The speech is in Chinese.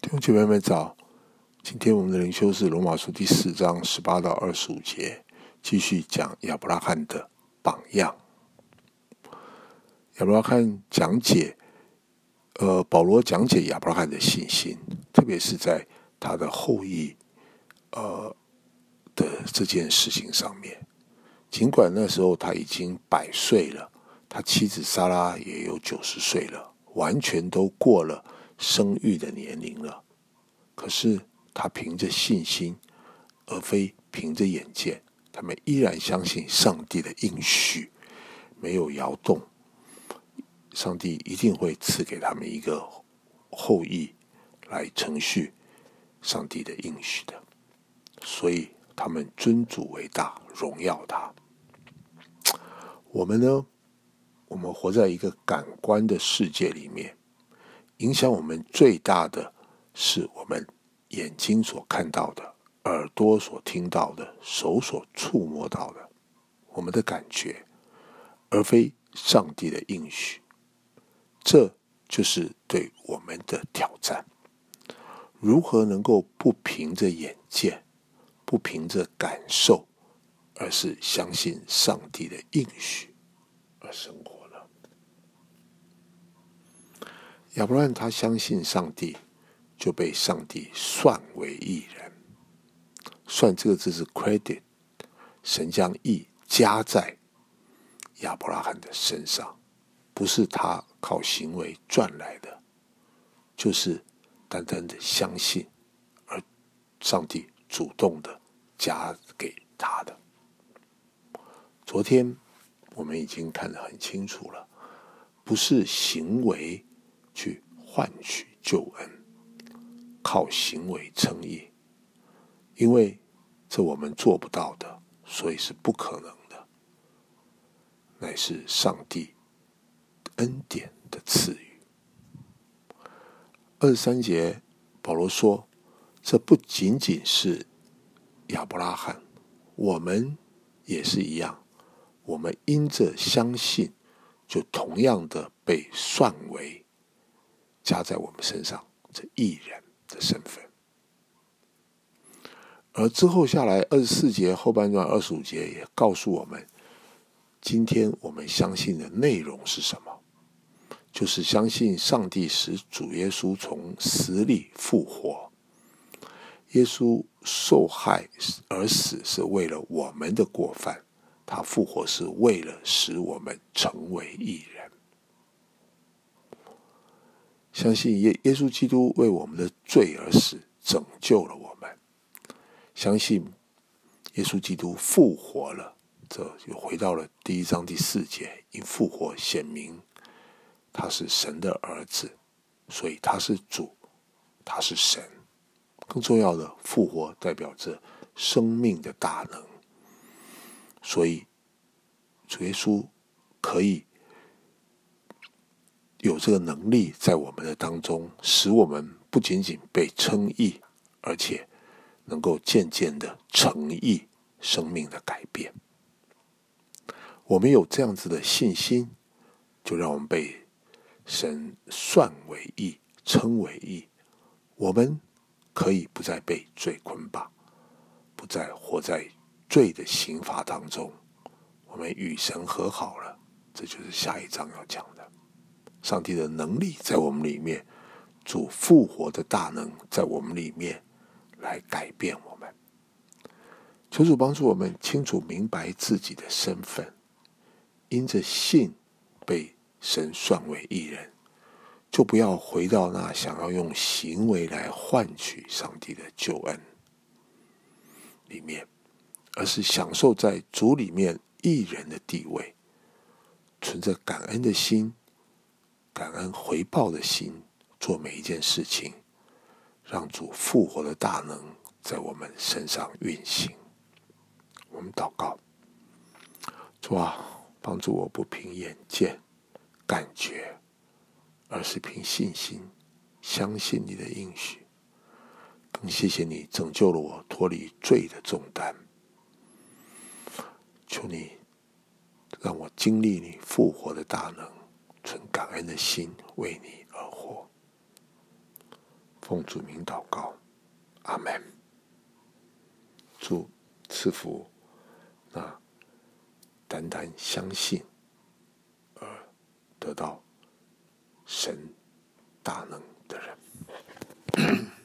弟兄姐妹们早，今天我们的灵修是罗马书第4章18到25节，继续讲亚伯拉罕的榜样。亚伯拉罕讲解，保罗讲解亚伯拉罕的信心，特别是在他的后裔的这件事情上面。尽管那时候他已经100岁了，他妻子撒拉也有90岁了，完全都过了生育的年龄了，可是他凭着信心，而非凭着眼见，他们依然相信上帝的应许没有摇动，上帝一定会赐给他们一个后裔来承续上帝的应许的，所以他们尊主为大，荣耀他。我们呢，我们活在一个感官的世界里面，影响我们最大的是我们眼睛所看到的，耳朵所听到的，手所触摸到的，我们的感觉，而非上帝的应许。这就是对我们的挑战。如何能够不凭着眼见，不凭着感受，而是相信上帝的应许而生活呢？亚伯拉罕他相信上帝，就被上帝算为义人。算这个字是 credit， 神将义加在亚伯拉罕的身上，不是他靠行为赚来的，就是单单的相信，而上帝主动的加给他的。昨天我们已经看得很清楚了，不是行为去换取救恩，靠行为称义，因为这我们做不到的，所以是不可能的，乃是上帝恩典的赐予。23节保罗说，这不仅仅是亚伯拉罕，我们也是一样，我们因着相信，就同样的被算为加在我们身上这义人的身份。而之后下来24节后半段25节也告诉我们，今天我们相信的内容是什么？就是相信上帝使主耶稣从死里复活。耶稣受害而死是为了我们的过犯，他复活是为了使我们成为义人。相信耶稣基督为我们的罪而死，拯救了我们。相信耶稣基督复活了，这又回到了第1章第4节，因复活显明他是神的儿子，所以他是主，他是神。更重要的，复活代表着生命的大能，所以主耶稣可以有这个能力在我们的当中，使我们不仅仅被称义，而且能够渐渐的成义，生命的改变。我们有这样子的信心，就让我们被神算为义，称为义，我们可以不再被罪捆绑，不再活在罪的刑罚当中，我们与神和好了。这就是下一章要讲的，上帝的能力在我们里面，主复活的大能在我们里面来改变我们。求主帮助我们清楚明白自己的身份，因着信被神算为义人，就不要回到那想要用行为来换取上帝的救恩里面，而是享受在主里面义人的地位，存着感恩的心，感恩回报的心，做每一件事情，让主复活的大能在我们身上运行。我们祷告，主啊，帮助我不凭眼见感觉，而是凭信心相信你的应许。更谢谢你拯救了我，脱离罪的重担。求你让我经历你复活的大能，存感恩的心为你而活。 奉主名祷告，阿们。主赐福那单单相信而得到神大能的人。